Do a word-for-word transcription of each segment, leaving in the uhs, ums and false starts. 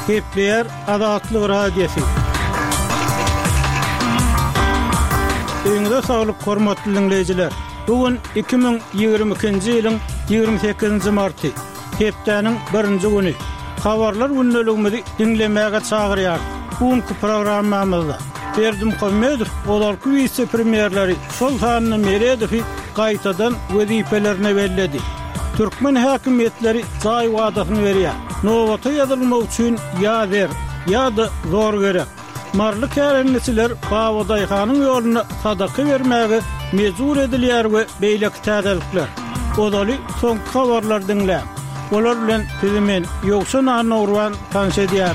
Kepler Adatlyk Radiosu. Öňde saglyk hormatly dinleyijiler. Bugün iki bin ýygrimi ikinji ýylyň ýygrimi sekizinji marty. Hepdeniň birinji güni. Habarlar günneligimizi dinlemäge çagyrýar. Bugünkü programmamyzda Berdim Qomedow olarky vice premierleri Sultan Meredow gaýtadan wezipelerine belledi. Türkmen häkimetleri çay wadatyny berýär. Nowata ýazylmak üçin ýa-der, ýa-da zor gerek. Marly kärençiler Bawadyhanyň ýoluna sadaky bermäge mejbur edilýär we beýlek täzelikler. Odaly soň habarlar dinlä. Olar bilen bizimen ýoksa Nurwan tanşedýär.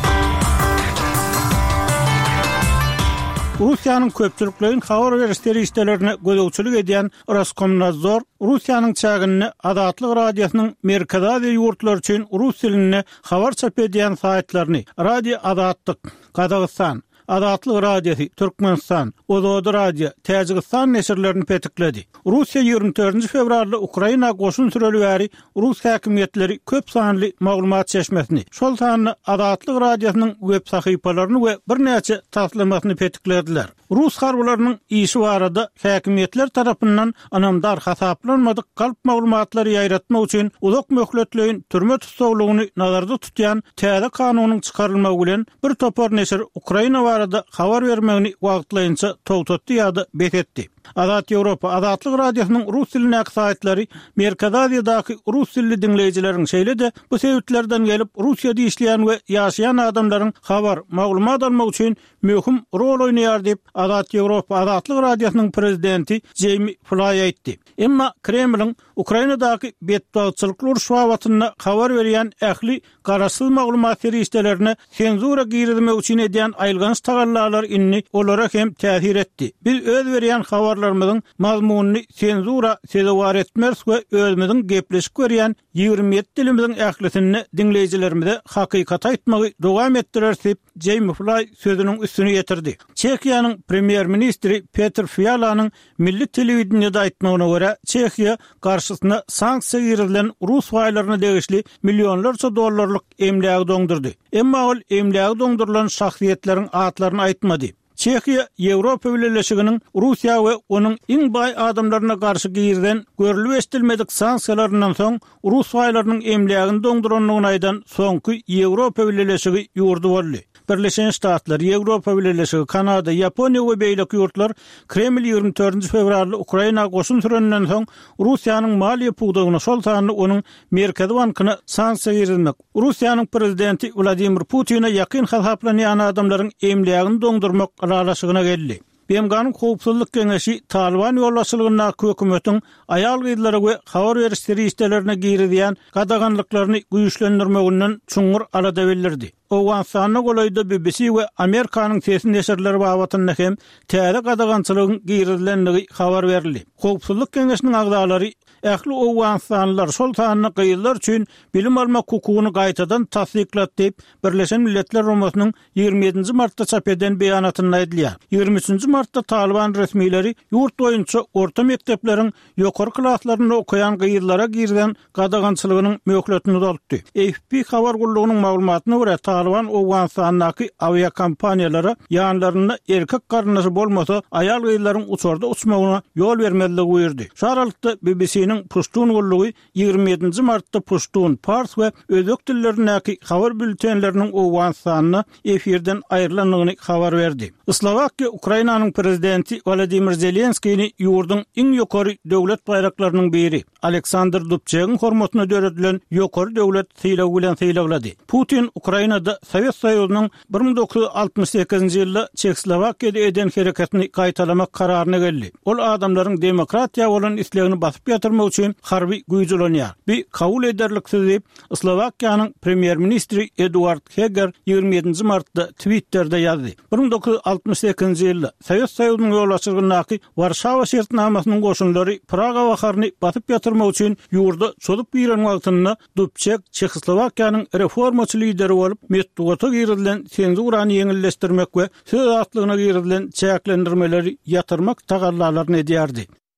Russiýanyň köpçüliklerin habar berişleri işlerine gözegçilik edýän Roskomnadzor Russiýanyň çagyny Adatlyk radiosynyň merkezi ýurtlar üçin rus dilinde habar çap edýän saýtlaryny Radio Adatlyk, Kazakystan, Adatlyk radiosu, Türkmenistan, Ozod radio, Täjikistan neşirlerini petikledi. Russiýa ýygrimi dördünji fevralda Ukraina goşun süreli bäri Rus häkimetleri köp sanly maglumat çeşmesini, şol sanly Adatlyk radiosynyň web sahypalaryny we bir näçe taslamasyny petiklediler. Rus harbylarynyň işi barada häkimetler tarapyndan anamdar hasaplanmadyk galp maglumatlary ýaýratmak üçin uzak möhletleýin türme tutsagylygyny nazarda tutýan täze kanunyň çykarylmagy bilen bir topar neşir Ukraina barada habar bermegini wagtlaýynça togtatdy ýa-da beketdi. Adat Ýewropa Adatlyk radiosynyň rus diline saýtlary Merkezi rus dilli dinleýijileriň şeýle-de bu sebäplerden gelip Russiýada işleýän we ýaşaýan adamlaryň habar, maglumat almak üçin möhüm rol oýnaýar diýip Adat Ýewropa Adatlyk radiosynyň prezidenti Jamie Fly aýtdy. Emma Kremliň Ukrainadaky betbagçylyk uruş watyna habar berýän ähli garaşsyz maglumat berişlerine senzura girizmek üçin edýän aýlgans tagallar inni olara hem täsir etdi. Biz öz berýän habarlarymyzyň mazmunyny senzura sezewar etmez we özümiziň gepleşik berýän ýygrimi ýedi dilimiziň ählisini dinleýijilerimize hakykat aýtmagy dowam etdirer diýip Jamie Fly sözüniň üstüne ýetirdi. Çekiýanyň premier ministri Petr Fialanyň milli telewizionyada aýtmagyna görä, Çekiýa garşysyna sanksiýa girilen rus waýlaryna degişli millionlarça dollarlyk emlägi doňdurdy. Emma ol emlägi doňdurulan şahsiýetleriň atlaryny aýtmady. Çekiýa Ýewropa Birleşiginiň Russiýa we onuň iň baý adamlaryna garşy girden görülip estilmedik sanksiýalaryndan soň rus waýlarynyň emlägini doňduranyny aýdan soňky Ýewropa Birleşigi ýurdu boldy. Birleşen Ştatlar, Ýewropa Birleşigi, Kanada, Ýaponiýa we beýleki ýurtlar Kreml ýygrimi dördünji fevralda Ukraina goşun sürenden soň Russiýanyň maliýe pugdagyna şol sanly onuň Merkezi bankyna sanksiýa girilmek. Russiýanyň prezidenti Vladimir Putin'e ýakyn hasaplanýan adamlaryň emlägini doňdurmak aralaşygyna geldi. Bemganyň howpsuzlyk geňeşi Taliban ýolbaşçylygyna hökümetiň aýal gyzlary we habar berişleri işlerine girizýän gadaganlyklaryny güýçlendirmeginden çuňur alada bildirdi. Owganstanyň golaýda B B C we Amerikanyň sesini neşirleri bawatyna hem täze gadagançylygyň girizlenligi habar berildi. Howpsuzlyk geňeşiniň agdalary ähli Owganstanlylar şol sanyny gyýylar üçin bilim almak hukugyny gaýtadan tasdiklat diýip Birleşen Milletler Romasynyň ýygrimi ýedinji martda çap eden beýanatynda aýdylýar. ýygrimi üçinji martda Taliban resmiýleri ýurt boýunça orta mektepleriň ýokary klaslaryny okuyan gyýylara girden gadagançylygynyň möhletini uzatdy. A F P habar gullugynyň maglumatyna görä Taliban Owganstanyňky avia kompaniýalara ýanlaryna erkek garynasy bolmasa aýal gyýylaryň uçarda uçmagyna ýol bermezligi buyurdy. Şu aralykda B B C'niň Pushtun gullugy ýygrimi ýedinji martda Pushtun, Pars we özek dillerindäki habar bültenleriniň Owganstanyna efirden aýrylanlygyny habar berdi. Slovakiýa Ukrainanyň prezidenti Volodymyr Zelenskiýni ýurduň iň ýokary döwlet bayraklarynyň biri Aleksandr Dubčegiň hormatyna döredilen ýokary döwlet syýlagy bilen syýlaglady. Putin Ukrainada Sowet Soýuzynyň bir ming dokuz ýuz altymyş sekizinji ýylda Çekslovakiýada eden hereketini gaýtalamak kararyna geldi. Ol adamlaryň demokratiýa bolan islegini basyp ýatyrmak üçin harby güýçlenýär. Bir kabul ederliksiz diýip Slovakiýanyň premier ministri Eduard Heger ýygrimi ýedinji martda Twitter'da ýazdy. bir ming dokuz ýuz altymyş sekizinji ýylda Sowet Soýuzynyň ýolbaşçylygyny Warşawa şertnamasynyň goşunlary Praga baharyny basyp ýatyrmak üçin ýurda çolup giren wagtyna Dubček Çekslovakiýanyň reformaçy lideri bolup metduata girilen senzurany ýeňilleşdirmek we söz atlygyna girilen çäklendirmeleri ýatyrmak tagallalaryny edýärdi.